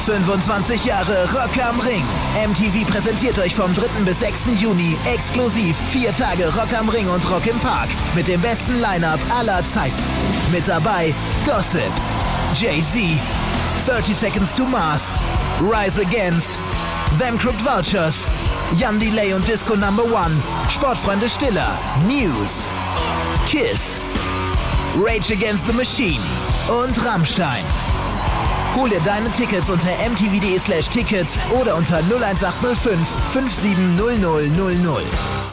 25 Jahre Rock am Ring. MTV präsentiert euch vom 3. bis 6. Juni exklusiv 4 Tage Rock am Ring und Rock im Park mit dem besten Line-Up aller Zeiten. Mit dabei Gossip, Jay-Z, 30 Seconds to Mars, Rise Against, Them Crooked Vultures, Jan Delay und Disco No. 1, Sportfreunde Stiller, News, Kiss, Rage Against the Machine und Rammstein. Hol dir deine Tickets unter mtv.de/tickets oder unter 01805 570000.